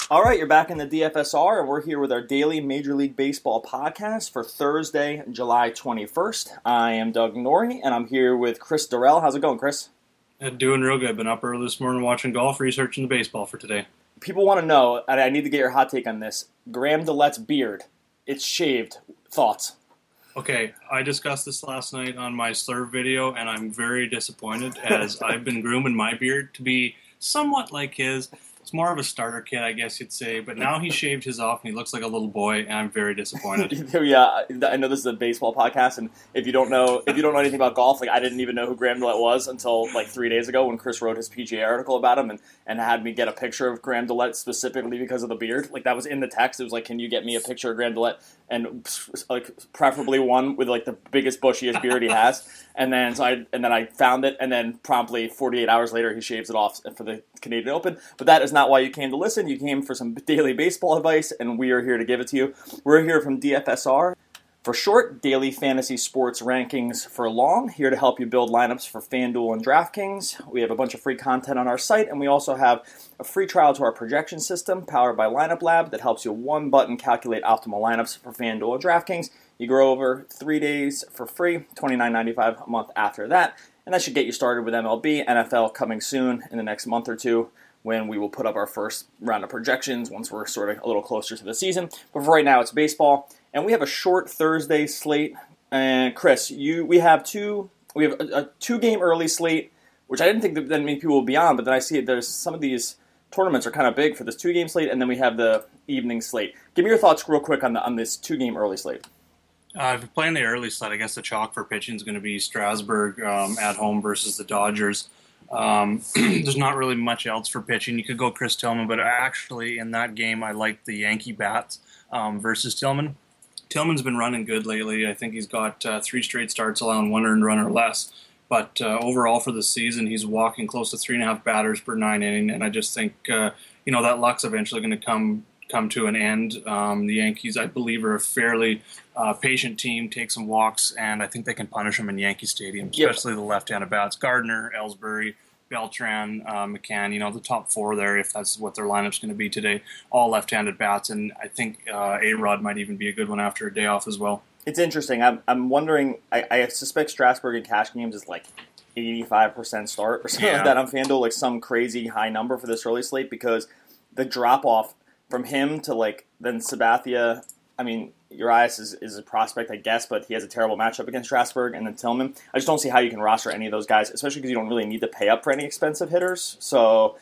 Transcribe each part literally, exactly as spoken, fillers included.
All right, you're back in the D F S R, and we're here with our daily Major League Baseball podcast for Thursday, July twenty-first. I am Doug Norrie, and I'm here with Chris Durrell. How's it going, Chris? Uh, doing real good. Been up early this morning watching golf, researching the baseball for today. People want to know, and I need to get your hot take on this, Graham DeLette's beard. It's shaved. Thoughts? Okay, I discussed this last night on my Slurve video, and I'm very disappointed as I've been grooming my beard to be somewhat like his. It's more of a starter kit, I guess you'd say, but now he shaved his off and he looks like a little boy, and I'm very disappointed. Yeah, I know this is a baseball podcast, and if you don't know if you don't know anything about golf, like I didn't even know who Graham DeLette was until like three days ago when Chris wrote his P G A article about him and, and had me get a picture of Graham DeLette specifically because of the beard. Like that was in the text. It was like, can you get me a picture of Graham DeLette, and like preferably one with like the biggest bushiest beard he has. And then so I and then I found it, and then promptly forty-eight hours later he shaves it off for the Canadian Open. But that is not why you came to listen. You came for some daily baseball advice, and we are here to give it to you. We're here from D F S R for short, daily fantasy sports rankings for long, here to help you build lineups for FanDuel and DraftKings. We have a bunch of free content on our site, and we also have a free trial to our projection system powered by Lineup Lab that helps you one-button calculate optimal lineups for FanDuel and DraftKings. You grow over three days for free, twenty-nine ninety-five a month after that, and that should get you started with M L B, N F L coming soon in the next month or two, when we will put up our first round of projections once we're sort of a little closer to the season. But for right now, it's baseball, and we have a short Thursday slate. And Chris, you we have two we have a, a two game early slate, which I didn't think that many people would be on, but then I see there's some of these tournaments are kind of big for this two game slate, and then we have the evening slate. Give me your thoughts real quick on the on this two game early slate. Uh, if you're playing the early slate, I guess the chalk for pitching is going to be Strasburg um, at home versus the Dodgers. Um, there's not really much else for pitching. You could go Chris Tillman, but actually in that game I like the Yankee bats um, versus Tillman. Tillman's been running good lately. I think he's got uh, three straight starts allowing one earned run or less. But uh, overall for the season, he's walking close to three and a half batters per nine inning, and I just think uh, you know that luck's eventually going to come come to an end. Um, the Yankees, I believe, are a fairly uh, patient team, take some walks, and I think they can punish them in Yankee Stadium, especially yep. the left-handed bats. Gardner, Ellsbury, Beltran, uh, McCann, you know, the top four there, if that's what their lineup's going to be today, all left-handed bats, and I think uh, A-Rod might even be a good one after a day off as well. It's interesting. I'm, I'm wondering, I, I suspect Strasburg in cash games is like eighty-five percent start or something yeah. like that on FanDuel, like some crazy high number for this early slate, because the drop-off from him to, like, then Sabathia, I mean, Urias is, is a prospect, I guess, but he has a terrible matchup against Strasburg, and then Tillman. I just don't see how you can roster any of those guys, especially because you don't really need to pay up for any expensive hitters. So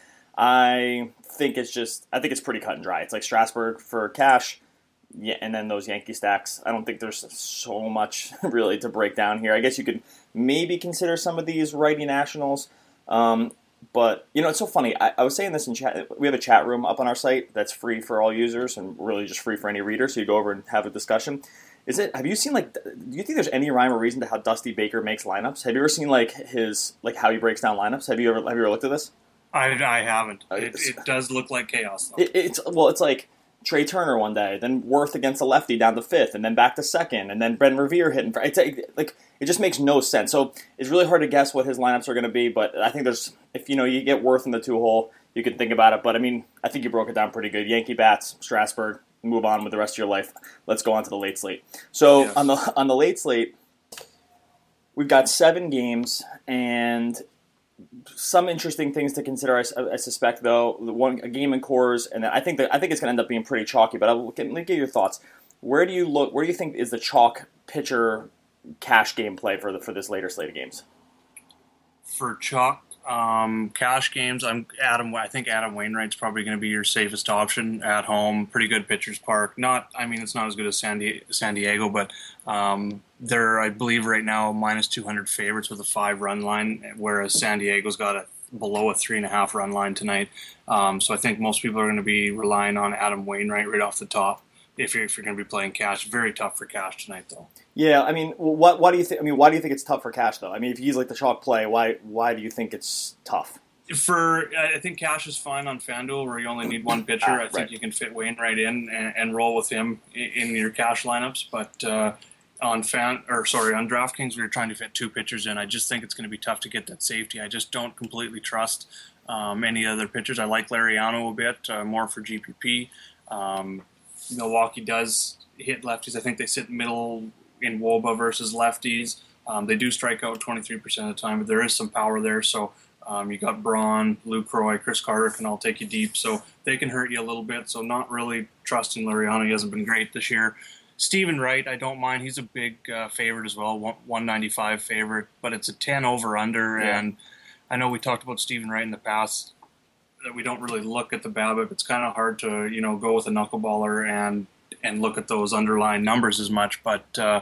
I think it's just, I think it's pretty cut and dry. It's like Strasburg for cash, yeah, and then those Yankee stacks. I don't think there's so much really to break down here. I guess you could maybe consider some of these righty nationals. Um, But, you know, it's so funny. I, I was saying this in chat. We have a chat room up on our site that's free for all users and really just free for any reader, so you go over and have a discussion. Is it? Have you seen, like, do you think there's any rhyme or reason to how Dusty Baker makes lineups? Have you ever seen, like, his, like, how he breaks down lineups? Have you ever, have you ever looked at this? I, I haven't. It, it does look like chaos, though. It, it's, well, it's like Trey Turner one day, then Worth against a lefty down to fifth, and then back to second, and then Ben Revere hitting. It's like, it just makes no sense. So it's really hard to guess what his lineups are going to be, but I think there's, if you know, you get Worth in the two hole, you can think about it. But I mean, I think you broke it down pretty good. Yankee bats, Strasburg, move on with the rest of your life. Let's go on to the late slate. So yes. on the on the late slate, we've got seven games and some interesting things to consider. I, I suspect, though, the one a game in Coors, and I think that I think it's going to end up being pretty chalky. But I'll get, let me get your thoughts. Where do you look? Where do you think is the chalk pitcher cash game play for the for this later slate of games? For chalk um, cash games, I'm Adam. I think Adam Wainwright's probably going to be your safest option at home. Pretty good pitcher's park. Not, I mean, it's not as good as San Diego, San Diego but um, they're, I believe, right now minus two hundred favorites with a five run line, whereas San Diego's got a below a three and a half run line tonight. Um, so I think most people are going to be relying on Adam Wainwright right off the top. If you're, if you're going to be playing cash, very tough for cash tonight, though. Yeah, I mean, what why do you think? I mean, why do you think it's tough for cash, though? I mean, if he's like the chalk play, why why do you think it's tough? For I think cash is fine on FanDuel, where you only need one pitcher. Ah, I think right. you can fit Wainwright in and, and roll with him in, in your cash lineups. But uh, on fan or sorry on DraftKings, we were trying to fit two pitchers in. I just think it's going to be tough to get that safety. I just don't completely trust um, any other pitchers. I like Lariano a bit uh, more for G P P. Um, Milwaukee does hit lefties. I think they sit middle in W O B A versus lefties. Um, they do strike out twenty-three percent of the time, but there is some power there. So um, you got Braun, Luke Roy, Chris Carter can all take you deep. So they can hurt you a little bit. So not really trusting Lariano. He hasn't been great this year. Stephen Wright, I don't mind. He's a big uh, favorite as well, one ninety-five favorite, but it's a ten over under. Yeah. And I know we talked about Stephen Wright in the past, that we don't really look at the BABIP. It's kind of hard to, you know, go with a knuckleballer and and look at those underlying numbers as much, but uh,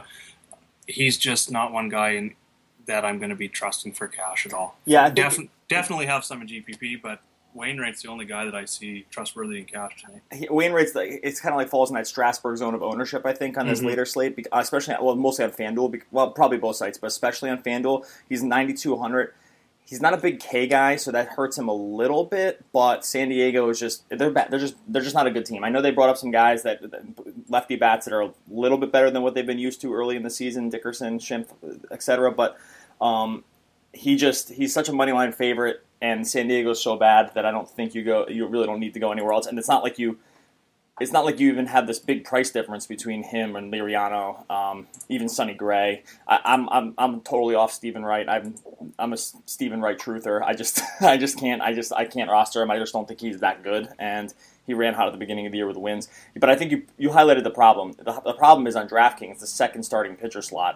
he's just not one guy in, that I'm going to be trusting for cash at all. Yeah, Def- definitely have some in G P P, but Wainwright's the only guy that I see trustworthy in cash tonight. Wainwright's like, it's kind of like falls in that Strasburg zone of ownership, I think, on this mm-hmm. later slate, especially, well, mostly on FanDuel, well, probably both sites, but especially on FanDuel. He's ninety-two hundred. He's not a big K guy, so that hurts him a little bit. But San Diego is just they're bad. They're just they're just not a good team. I know they brought up some guys that lefty bats that are a little bit better than what they've been used to early in the season, Dickerson, Schimpf, et cetera. But um, he just he's such a money line favorite, and San Diego's so bad that I don't think you go. You really don't need to go anywhere else. And it's not like you. It's not like you even have this big price difference between him and Liriano, um, even Sonny Gray. I, I'm I'm I'm totally off Stephen Wright. I'm I'm a Stephen Wright truther. I just I just can't I just I can't roster him. I just don't think he's that good. And he ran hot at the beginning of the year with the wins. But I think you you highlighted the problem. The, the problem is on DraftKings, the second starting pitcher slot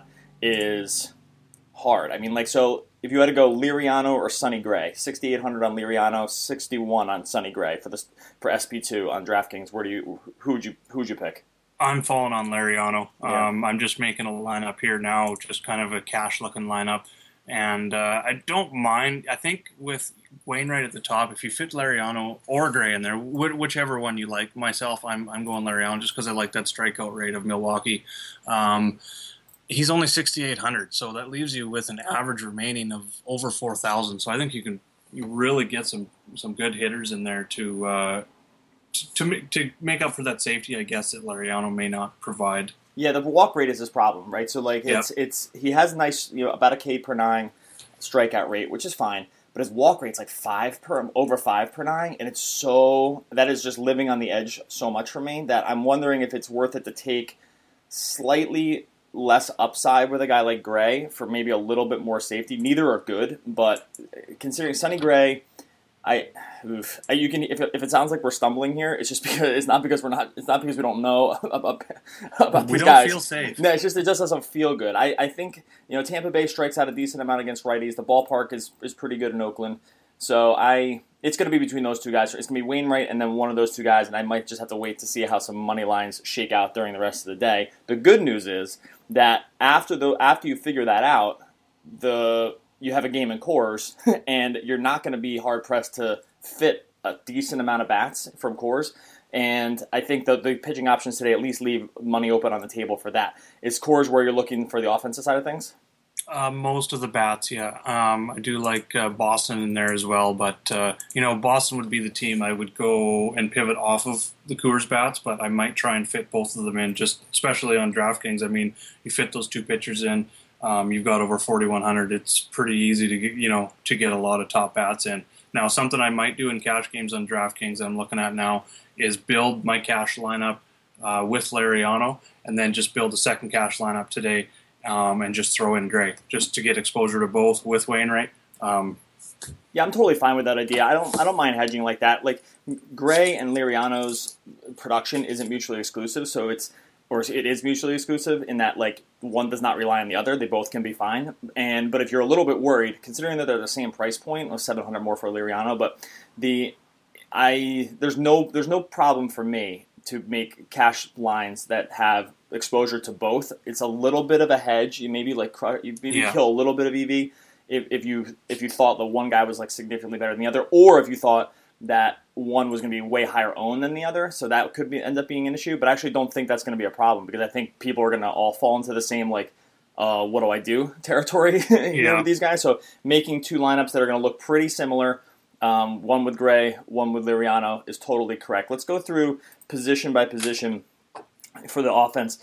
is hard. I mean, like so. If you had to go Liriano or Sonny Gray, sixty-eight hundred on Liriano, sixty-one on Sonny Gray for this for S P two on DraftKings. Where do you who would you who would you pick? I'm falling on Liriano. Yeah. Um, I'm just making a lineup here now, just kind of a cash looking lineup, and uh, I don't mind. I think with Wainwright at the top, if you fit Liriano or Gray in there, wh- whichever one you like. Myself, I'm I'm going Liriano just because I like that strikeout rate of Milwaukee. Um, He's only sixty-eight hundred, so that leaves you with an average remaining of over four thousand. So I think you can you really get some, some good hitters in there to uh, to to make, to make up for that safety, I guess, that Lariano may not provide. Yeah, the walk rate is his problem, right? So like it's yep. it's he has nice, you know, about a K per nine strikeout rate, which is fine, but his walk rate's like five per over five per nine, and it's so that is just living on the edge so much for me that I'm wondering if it's worth it to take slightly less upside with a guy like Gray for maybe a little bit more safety. Neither are good, but considering Sonny Gray, I, oof, you can if it, if it sounds like we're stumbling here, it's just because it's not because we're not it's not because we don't know about about we these don't guys. Feel safe. No, it's just it just doesn't feel good. I, I think you know Tampa Bay strikes out a decent amount against righties. The ballpark is is pretty good in Oakland, so I. It's going to be between those two guys. It's going to be Wainwright and then one of those two guys, and I might just have to wait to see how some money lines shake out during the rest of the day. The good news is that after the after you figure that out, the you have a game in Coors, and you're not going to be hard pressed to fit a decent amount of bats from Coors. And I think the the pitching options today at least leave money open on the table for that. Is Coors where you're looking for the offensive side of things? Uh, most of the bats, yeah. Um, I do like uh, Boston in there as well, but uh, you know, Boston would be the team I would go and pivot off of the Coors bats, but I might try and fit both of them in, just especially on DraftKings. I mean, you fit those two pitchers in, um, you've got over forty-one hundred. It's pretty easy to get, you know, to get a lot of top bats in. Now, something I might do in cash games on DraftKings I'm looking at now is build my cash lineup uh, with Lariano, and then just build a second cash lineup today. Um, and just throw in Gray, just to get exposure to both with Wainwright. Um, yeah, I'm totally fine with that idea. I don't, I don't mind hedging like that. Like Gray and Liriano's production isn't mutually exclusive, so it's, or it is mutually exclusive in that like one does not rely on the other. They both can be fine. And but if you're a little bit worried, considering that they're the same price point, or seven hundred more for Liriano, but the, I there's no there's no problem for me to make cash lines that have exposure to both. It's a little bit of a hedge. You maybe like you maybe yeah. kill a little bit of E V if, if you if you thought the one guy was like significantly better than the other, or if you thought that one was going to be way higher owned than the other. So that could be end up being an issue. But I actually don't think that's going to be a problem because I think people are going to all fall into the same like, uh, what do I do territory you yeah. know, with these guys. So making two lineups that are going to look pretty similar. Um, one with Gray, one with Liriano is totally correct. Let's go through position by position for the offense.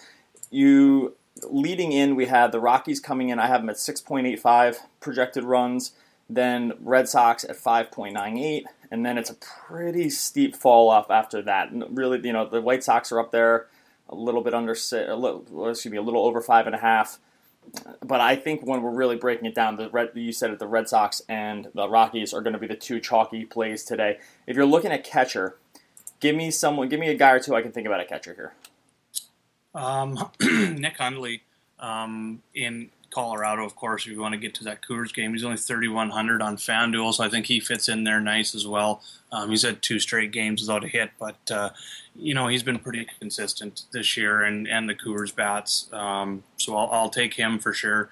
You leading in, we have the Rockies coming in. I have them at six point eight five projected runs. then Red Sox at five point nine eight, and then it's a pretty steep fall off after that. Really, you know, the White Sox are up there a little bit under, a little, excuse me, a little over five and a half. But I think when we're really breaking it down, the Red, you said it, the Red Sox and the Rockies are going to be the two chalky plays today. If you're looking at catcher, give me someone, give me a guy or two I can think about a catcher here. Um, Nick Hundley um, in Colorado, of course, if you want to get to that Cougars game. He's only thirty-one hundred on FanDuel, so I think he fits in there nice as well. Um, he's had two straight games without a hit, but, uh, you know, he's been pretty consistent this year, and, and the Cougars bats. Um, so I'll, I'll take him for sure.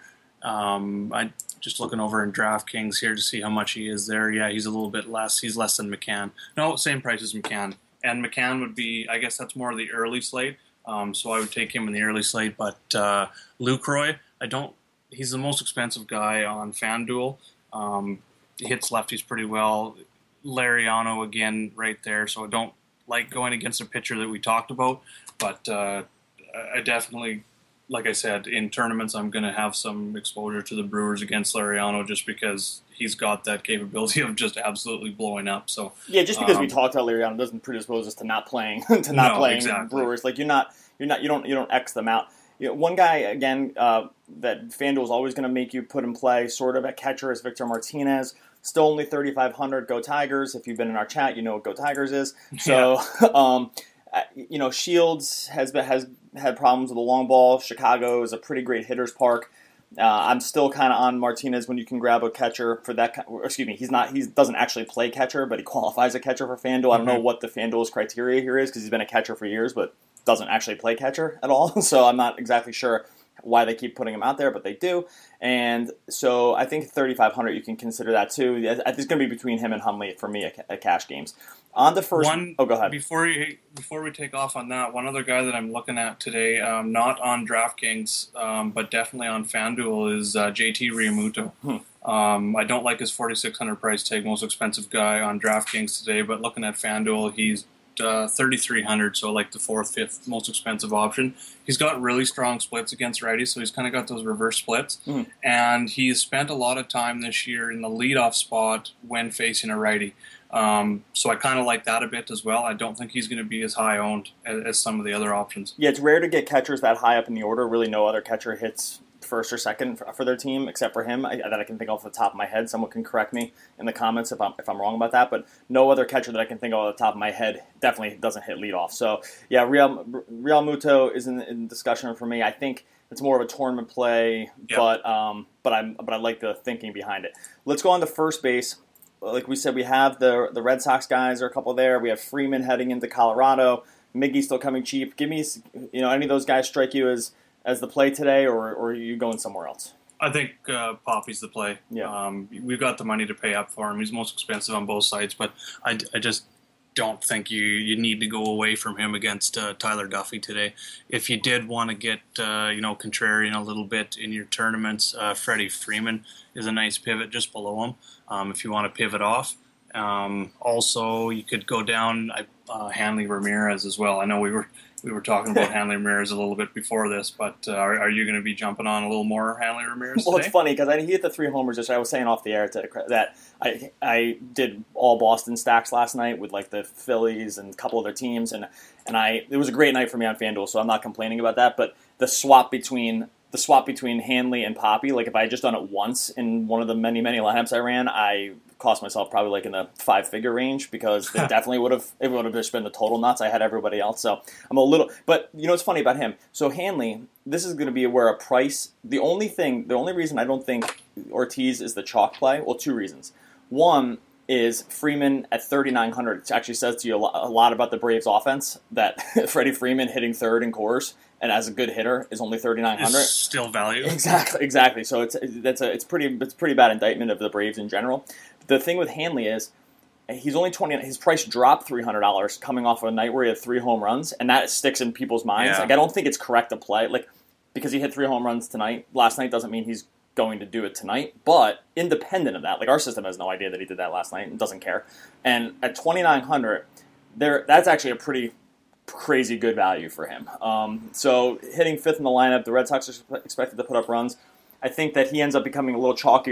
Um, I just looking over in DraftKings here to see how much he is there. Yeah, he's a little bit less. He's less than McCann. No, same price as McCann. And McCann would be, I guess that's more of the early slate. Um, so I would take him in the early slate. But uh, Lucroy, I don't. He's the most expensive guy on FanDuel. Um, he hits lefties pretty well. Lariano again right there. So I don't like going against a pitcher that we talked about. But uh, I definitely, like I said, in tournaments I'm going to have some exposure to the Brewers against Lariano just because he's got that capability of just absolutely blowing up. So yeah, just because um, we talked about Lariano doesn't predispose us to not playing to not no, playing exactly. Brewers. Like you're not you're not you don't you don't X them out. You know, one guy again uh, that FanDuel is always going to make you put in play, sort of at catcher, is Victor Martinez. Still only thirty-five hundred. Go Tigers! If you've been in our chat, you know what Go Tigers is. So, yeah. um, you know, Shields has been, has had problems with the long ball. Chicago is a pretty great hitter's park. Uh, I'm still kind of on Martinez when you can grab a catcher for that. Excuse me, he's not. He doesn't actually play catcher, but he qualifies a catcher for FanDuel. I don't know what the FanDuel's criteria here is because he's been a catcher for years, but doesn't actually play catcher at all. So I'm not exactly sure why they keep putting him out there, but they do. And so I think thirty-five hundred, you can consider that too. It's going to be between him and Hundley for me at, at cash games. On the first, one, oh, go ahead. Before you, before we take off on that, one other guy that I'm looking at today, um, not on DraftKings, um, but definitely on FanDuel, is uh, J T Realmuto. Hmm. Um, I don't like his forty-six hundred price tag, most expensive guy on DraftKings today, but looking at FanDuel, he's Uh, thirty-three hundred, so like the fourth, fifth most expensive option. He's got really strong splits against righties, so he's kind of got those reverse splits. Mm. And he's spent a lot of time this year in the leadoff spot when facing a righty. Um, so I kind of like that a bit as well. I don't think he's going to be as high owned as, as some of the other options. Yeah, it's rare to get catchers that high up in the order. Really, no other catcher hits first or second for, for their team except for him I, that I can think of off the top of my head. Someone can correct me in the comments if I'm if I'm wrong about that, but no other catcher that I can think of off the top of my head definitely doesn't hit leadoff. So yeah, Real Realmuto is in, in discussion for me. I think it's more of a tournament play, yep. but um, but I'm but I like the thinking behind it. Let's go on to first base. Like we said, we have the the Red Sox guys are a couple there. We have Freeman heading into Colorado. Miggy's still coming cheap. Give me, you know, any of those guys strike you as as the play today, or, or are you going somewhere else? I think uh, Poppy's the play. Yeah. Um, we've got the money to pay up for him. He's most expensive on both sides, but I, I just don't think you, you need to go away from him against uh, Tyler Duffy today. If you did want to get, uh, you know, contrarian a little bit in your tournaments, uh, Freddie Freeman is a nice pivot just below him um, if you want to pivot off. Um, also, you could go down uh, Hanley Ramirez as well. I know we were we were talking about Hanley Ramirez a little bit before this, but uh, are, are you going to be jumping on a little more Hanley Ramirez Well, today? It's funny because he hit the three homers. Just I was saying off the air to, that I I did all Boston stacks last night with like the Phillies and a couple other teams, and and I it was a great night for me on FanDuel, so I'm not complaining about that. But the swap between the swap between Hanley and Poppy, like if I had just done it once in one of the many many lineups I ran, I cost myself probably like in the five figure range because it definitely would have it would have just been the total nuts. I had everybody else, so I'm a little. But you know what's funny about him? So Hanley, this is going to be where a price. The only thing, the only reason I don't think Ortiz is the chalk play. Well, two reasons. One is Freeman at thirty-nine hundred. It actually says to you a lot, a lot about the Braves offense that Freddie Freeman hitting third in Coors and as a good hitter is only thirty-nine hundred. Is still value. Exactly, exactly. So it's that's a it's pretty it's pretty bad indictment of the Braves in general. The thing with Hanley is he's only twenty. His price dropped three hundred dollars coming off of a night where he had three home runs, and that sticks in people's minds. Yeah. Like I don't think it's correct to play like because he hit three home runs tonight. Last night doesn't mean he's going to do it tonight. But independent of that, like our system has no idea that he did that last night and doesn't care. And at twenty-nine hundred, there that's actually a pretty crazy good value for him. Um, so hitting fifth in the lineup, the Red Sox are expected to put up runs. I think that he ends up becoming a little chalkier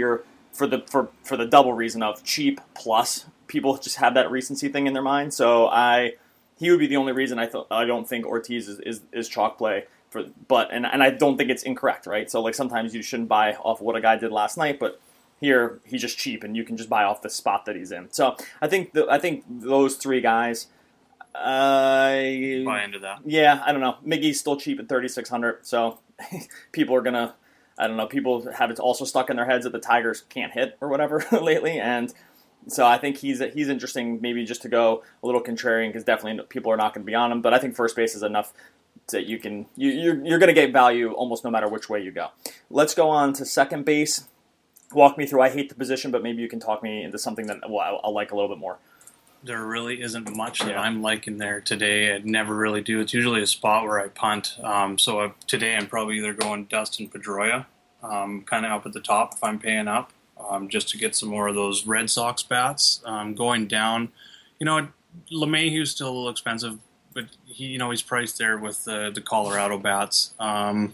for the for, for the double reason of cheap plus people just have that recency thing in their mind. So I he would be the only reason I th- I don't think Ortiz is, is, is chalk play for but and, and I don't think it's incorrect, right? So like sometimes you shouldn't buy off what a guy did last night, but here he's just cheap and you can just buy off the spot that he's in. So I think the, I think those three guys. Uh, Buy into that. Yeah, I don't know. Miggy's still cheap at thirty-six hundred, so people are gonna. I don't know. People have it also stuck in their heads that the Tigers can't hit or whatever lately, and so I think he's he's interesting. Maybe just to go a little contrarian because definitely people are not going to be on him. But I think first base is enough that you can you you're, you're going to get value almost no matter which way you go. Let's go on to second base. Walk me through. I hate the position, but maybe you can talk me into something that well, I'll, I'll like a little bit more. There really isn't much that Yeah. I'm liking there today. I never really do. It's usually a spot where I punt. Um, so I, today I'm probably either going Dustin Pedroia, um, kind of up at the top if I'm paying up, um, just to get some more of those Red Sox bats. Um, going down, you know, LeMahieu's still a little expensive, but he, you know, he's priced there with the, the Colorado bats. Um,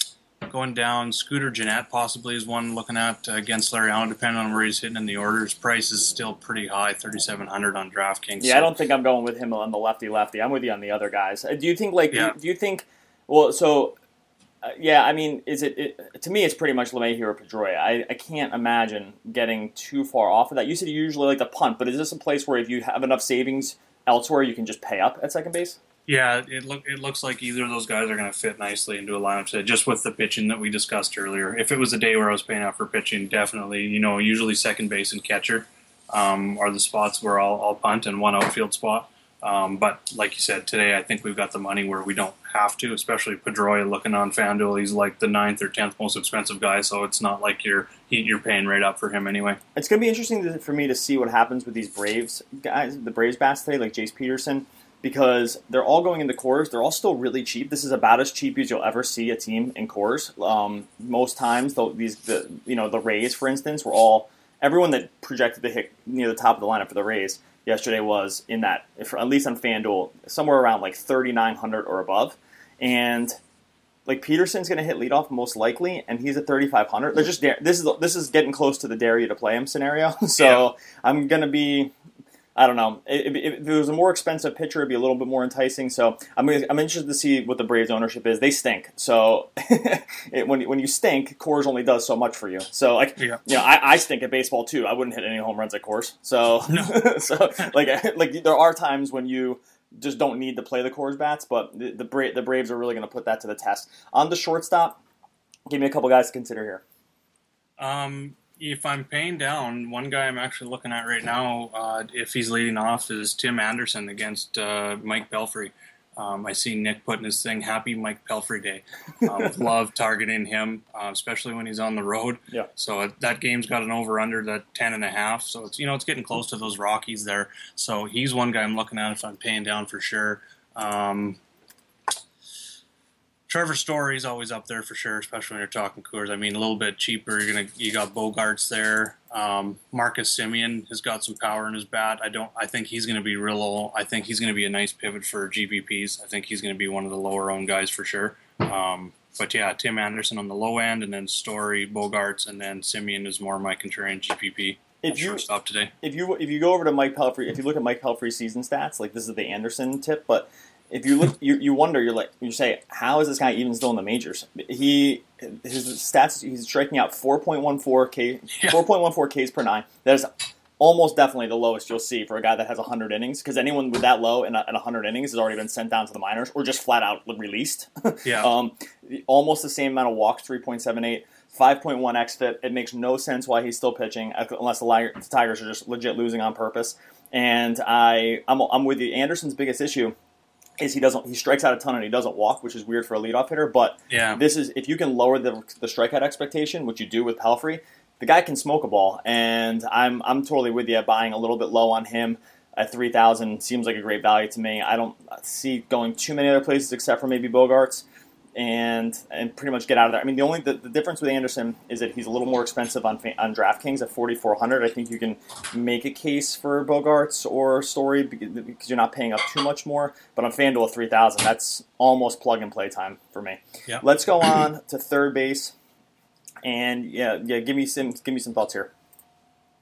Going down, Scooter Gennett possibly is one looking at uh, against Larry Allen, depending on where he's hitting in the orders. Price is still pretty high, thirty-seven hundred on DraftKings. Yeah, so. I don't think I'm going with him on the lefty lefty. I'm with you on the other guys. Uh, Do you think like Yeah. do, you, do you think well so uh, yeah, I mean, is it, it to me it's pretty much LeMahieu or Pedroia. I, I can't imagine getting too far off of that. You said you usually like to punt, but is this a place where if you have enough savings elsewhere you can just pay up at second base? Yeah, it look it looks like either of those guys are going to fit nicely into a lineup today, just with the pitching that we discussed earlier. If it was a day where I was paying out for pitching, definitely, you know, usually second base and catcher um, are the spots where I'll, I'll punt and one outfield spot. Um, but like you said, today I think we've got the money where we don't have to, especially Pedroia looking on FanDuel. He's like the ninth or tenth most expensive guy, so it's not like you're he, you're paying right up for him anyway. It's going to be interesting to, for me to see what happens with these Braves guys, the Braves bats today, like Jace Peterson. Because they're all going into Coors. They're all still really cheap. This is about as cheap as you'll ever see a team in Coors. Um, most times, though, these the you know the Rays, for instance, were all everyone that projected to hit near the top of the lineup for the Rays yesterday was in that, if, at least on FanDuel, somewhere around like thirty-nine hundred or above. And like Peterson's going to hit leadoff most likely, and he's at thirty-five hundred. They're just this is this is getting close to the dare you to play him scenario. So yeah. I'm going to be. I don't know. If, if there was a more expensive pitcher, it'd be a little bit more enticing. So I'm I'm interested to see what the Braves' ownership is. They stink. So it, when when you stink, Coors only does so much for you. So like, yeah. you know, I, I stink at baseball too. I wouldn't hit any home runs at Coors. So no. so like like there are times when you just don't need to play the Coors bats, but the the, Bra- the Braves are really going to put that to the test. On the shortstop, give me a couple guys to consider here. Um. If I'm paying down, one guy I'm actually looking at right now, uh, if he's leading off, is Tim Anderson against uh, Mike Pelfrey. Um, I see Nick putting his thing, Happy Mike Pelfrey Day. Um, love targeting him, uh, especially when he's on the road. Yeah. So uh, that game's got an over-under that ten and a half. So it's you know it's getting close to those Rockies there. So he's one guy I'm looking at if I'm paying down for sure. Um, Trevor Story's always up there for sure, especially when you're talking Coors. I mean, a little bit cheaper. You're gonna you got Bogarts there. Um, Marcus Semien has got some power in his bat. I don't. I think he's gonna be real low. I think he's gonna be a nice pivot for G P Ps. I think he's gonna be one of the lower owned guys for sure. Um, but yeah, Tim Anderson on the low end, and then Story, Bogarts, and then Semien is more my contrarian G P P. If you shortstop today, if you if you go over to Mike Pelfrey, if you look at Mike Pelfrey's season stats, like this is the Anderson tip, but. If you look, you, you wonder, you're like, you say, how is this guy even still in the majors? He, his stats, he's striking out four point one four K, yeah. four point one four Ks per nine. That is almost definitely the lowest you'll see for a guy that has one hundred innings, because anyone with that low in, a, in one hundred innings has already been sent down to the minors or just flat out released. Yeah. um, almost the same amount of walks, three point seven eight. five point one xFIP. It makes no sense why he's still pitching, unless the, Liger, the Tigers are just legit losing on purpose. And I, I'm, I'm with you. Anderson's biggest issue is he doesn't he strikes out a ton and he doesn't walk, which is weird for a leadoff hitter. But yeah. this is if you can lower the the strikeout expectation, which you do with Pelfrey, the guy can smoke a ball. And I'm I'm totally with you. Buying a little bit low on him at three thousand seems like a great value to me. I don't see going too many other places except for maybe Bogarts. And and pretty much get out of there. I mean, the only the, the difference with Anderson is that he's a little more expensive on on DraftKings at forty-four hundred. I think you can make a case for Bogarts or Story because you're not paying up too much more. But on FanDuel three thousand, that's almost plug and play time for me. Yep. Let's go on to third base, and yeah, yeah, give me some give me some thoughts here.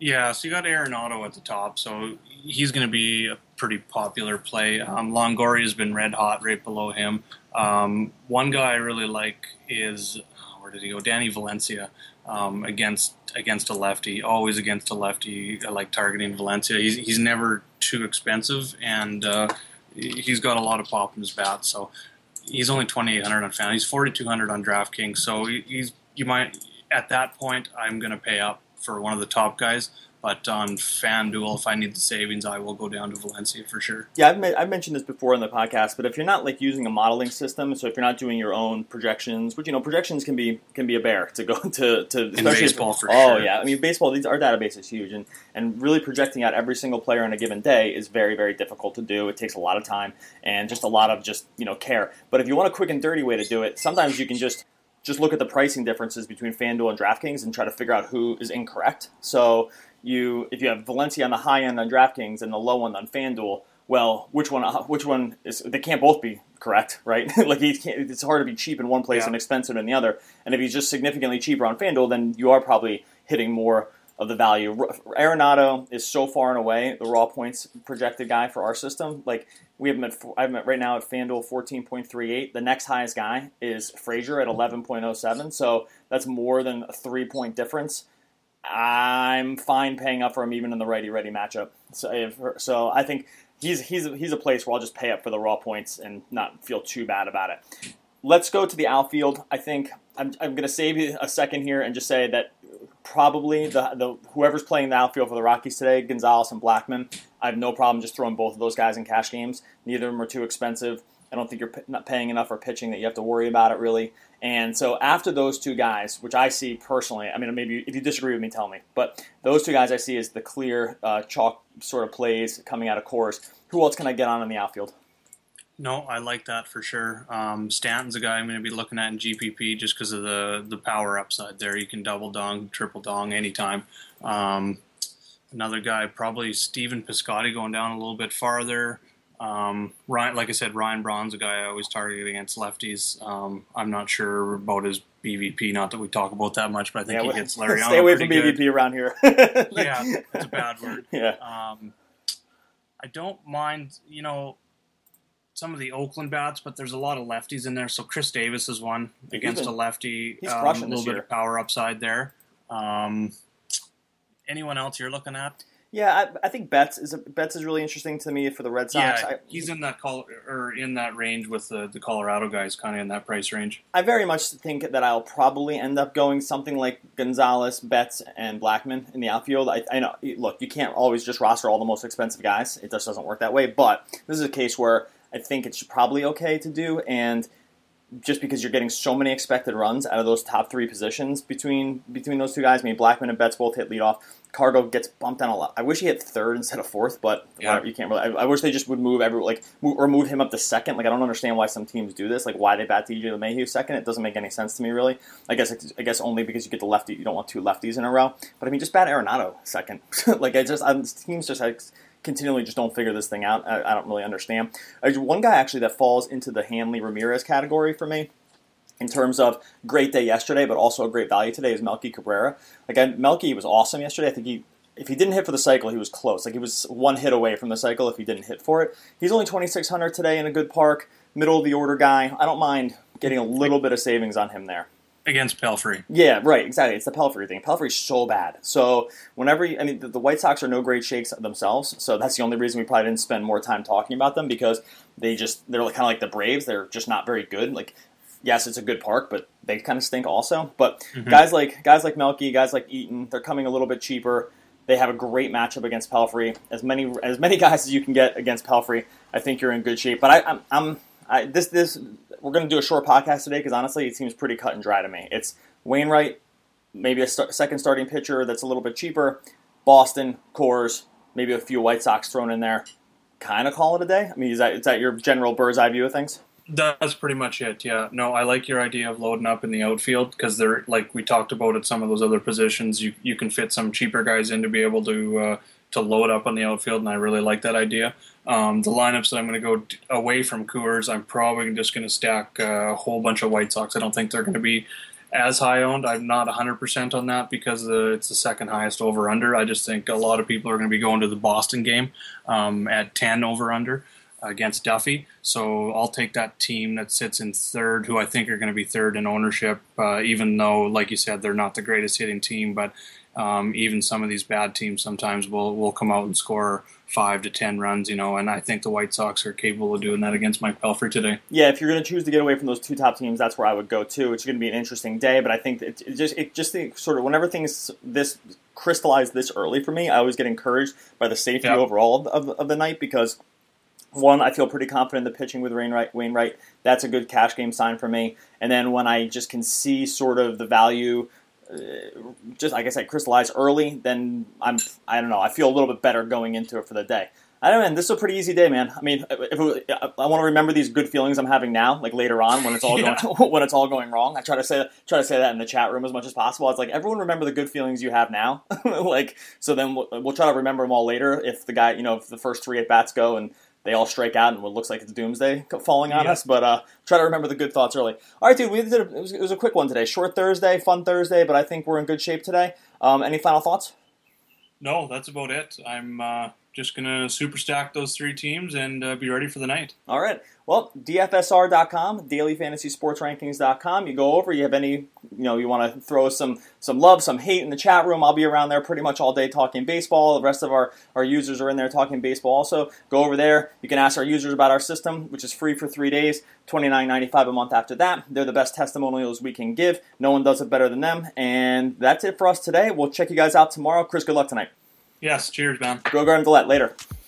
Yeah, so you got Arenado at the top, so he's going to be a pretty popular play. Um, Longoria has been red hot right below him. Um, one guy I really like is, oh, where did he go? Danny Valencia um, against against a lefty, always against a lefty. I like targeting Valencia. He's he's never too expensive, and uh, he's got a lot of pop in his bat. So he's only twenty-eight hundred on Fan. He's forty-two hundred on DraftKings. So he's you might at that point I'm going to pay up for one of the top guys, but on FanDuel, if I need the savings, I will go down to Valencia for sure. Yeah, I've, ma- I've mentioned this before in the podcast, but if you're not like using a modeling system, so if you're not doing your own projections, which you know projections can be can be a bear to go to to in baseball if, for oh, sure. Oh yeah, I mean baseball, these our database is huge, and and really projecting out every single player on a given day is very very difficult to do. It takes a lot of time and just a lot of just you know care. But if you want a quick and dirty way to do it, sometimes you can just just look at the pricing differences between FanDuel and DraftKings and try to figure out who is incorrect. So you, if you have Valencia on the high end on DraftKings and the low end on FanDuel, well, which one? Which one is? They can't both be correct, right? Like he can't, it's hard to be cheap in one place Yeah. and expensive in the other. And if he's just significantly cheaper on FanDuel, then you are probably hitting more of the value. Arenado is so far and away the raw points projected guy for our system. Like we have him at, I have him at right now at FanDuel fourteen point three eight. The next highest guy is Frazier at eleven point oh seven. So that's more than a three point difference. I'm fine paying up for him even in the righty-righty matchup. So, if, so I think he's he's he's a place where I'll just pay up for the raw points and not feel too bad about it. Let's go to the outfield. I think I'm I'm going to save you a second here and just say that probably the the whoever's playing the outfield for the Rockies today, Gonzalez and Blackman, I have no problem just throwing both of those guys in cash games. Neither of them are too expensive. I don't think you're not paying enough for pitching that you have to worry about it really. And so after those two guys, which I see personally, I mean, maybe if you disagree with me, tell me. But those two guys I see as the clear uh, chalk sort of plays coming out of Coors. Who else can I get on in the outfield? No, I like that for sure. Um, Stanton's a guy I'm going to be looking at in G P P just because of the, the power upside there. You can double dong, triple dong anytime. Um, another guy, probably Steven Piscotty going down a little bit farther. Um, Ryan, like I said, Ryan Braun's a guy I always target against lefties. Um, I'm not sure about his B V P, not that we talk about that much, but I think yeah, he well, hits Lariano stay away from pretty B V P good. around here. Yeah, it's a bad word. Yeah. Um, I don't mind, you know, some of the Oakland bats, but there's a lot of lefties in there. So Chris Davis is one against been, a lefty. He's um, crushing a little this bit year. of power upside there. Um, anyone else you're looking at? Yeah, I, I think Betts is a, Betts is really interesting to me for the Red Sox. Yeah, I, he's in that col- or in that range with the, the Colorado guys, kind of in that price range. I very much think that I'll probably end up going something like Gonzalez, Betts, and Blackman in the outfield. I, I know, look, you can't always just roster all the most expensive guys. It just doesn't work that way. But this is a case where I think it's probably okay to do, and just because you're getting so many expected runs out of those top three positions between between those two guys. I mean, Blackman and Betts both hit leadoff. Cargo gets bumped down a lot. I wish he hit third instead of fourth, but Yeah. whatever, you can't really. I, I wish they just would move every like move, or move him up to second. Like I don't understand why some teams do this. Like why they bat T J LeMahieu second. It doesn't make any sense to me really. I guess I guess only because you get the lefty. You don't want two lefties in a row. But I mean, just bat Arenado second. Like I just I'm, teams just like, continually just don't figure this thing out. I, I don't really understand. There's one guy actually that falls into the Hanley Ramirez category for me. In terms of great day yesterday, but also a great value today is Melky Cabrera. Again, Melky was awesome yesterday. I think he, if he didn't hit for the cycle, he was close. Like he was one hit away from the cycle if he didn't hit for it. He's only twenty-six hundred today in a good park, middle of the order guy. I don't mind getting a little bit of savings on him there. Against Pelfrey. Yeah, right, exactly. It's the Pelfrey thing. Pelfrey's so bad. So whenever you, I mean, the, the White Sox are no great shakes themselves, so that's the only reason we probably didn't spend more time talking about them because they just, they're kind of like the Braves. They're just not very good. Like, yes, it's a good park, but they kind of stink also. But mm-hmm. guys like guys like Melky, guys like Eaton, they're coming a little bit cheaper. They have a great matchup against Pelfrey. As many as many guys as you can get against Pelfrey, I think you're in good shape. But I, I'm, I'm I, this this we're going to do a short podcast today because honestly, it seems pretty cut and dry to me. It's Wainwright, maybe a st- second starting pitcher that's a little bit cheaper. Boston, Coors, maybe a few White Sox thrown in there. Kind of call it a day. I mean, is that is that your general bird's eye view of things? That's pretty much it, yeah. No, I like your idea of loading up in the outfield because they're like we talked about at some of those other positions. You you can fit some cheaper guys in to be able to uh, to load up on the outfield, and I really like that idea. Um, the lineups that I'm going to go d- away from Coors, I'm probably just going to stack uh, a whole bunch of White Sox. I don't think they're going to be as high owned. I'm not one hundred percent on that because uh, it's the second highest over under. I just think a lot of people are going to be going to the Boston game um, at ten over under against Duffy. So I'll take that team that sits in third, who I think are going to be third in ownership, uh, even though, like you said, they're not the greatest hitting team. But um, even some of these bad teams sometimes will will come out and score five to ten runs, you know, and I think the White Sox are capable of doing that against Mike Pelfrey today. Yeah, if you're going to choose to get away from those two top teams, that's where I would go too. It's going to be an interesting day, but I think it, it just it just think sort of whenever things this crystallize this early for me, I always get encouraged by the safety yeah. overall of, of, of the night because, one, I feel pretty confident in the pitching with Wainwright. Wainwright. That's a good cash game sign for me. And then when I just can see sort of the value, uh, just like I said, crystallize early, then I'm I don't know. I feel a little bit better going into it for the day. I don't know, man. This is a pretty easy day, man. I mean, if it, I want to remember these good feelings I'm having now, like later on when it's all yeah. going when it's all going wrong. I try to say try to say that in the chat room as much as possible. It's like everyone remember the good feelings you have now, like so. Then we'll, we'll try to remember them all later. If the guy, you know, if the first three at bats go and they all strike out and what looks like it's doomsday falling on yeah. us, but uh, try to remember the good thoughts early. All right, dude. We did a, it, was, it was a quick one today. Short Thursday, fun Thursday, but I think we're in good shape today. Um, any final thoughts? No, that's about it. I'm uh, just going to super stack those three teams and uh, be ready for the night. All right. Well, D F S R dot com, Daily Fantasy Sports Rankings dot com. You go over, you have any, you know, you want to throw some some love, some hate in the chat room. I'll be around there pretty much all day talking baseball. The rest of our, our users are in there talking baseball also. Go over there. You can ask our users about our system, which is free for three days, twenty-nine ninety-five a month after that. They're the best testimonials we can give. No one does it better than them. And that's it for us today. We'll check you guys out tomorrow. Chris, good luck tonight. Yes, cheers, man. Go Garden Gillette. Later.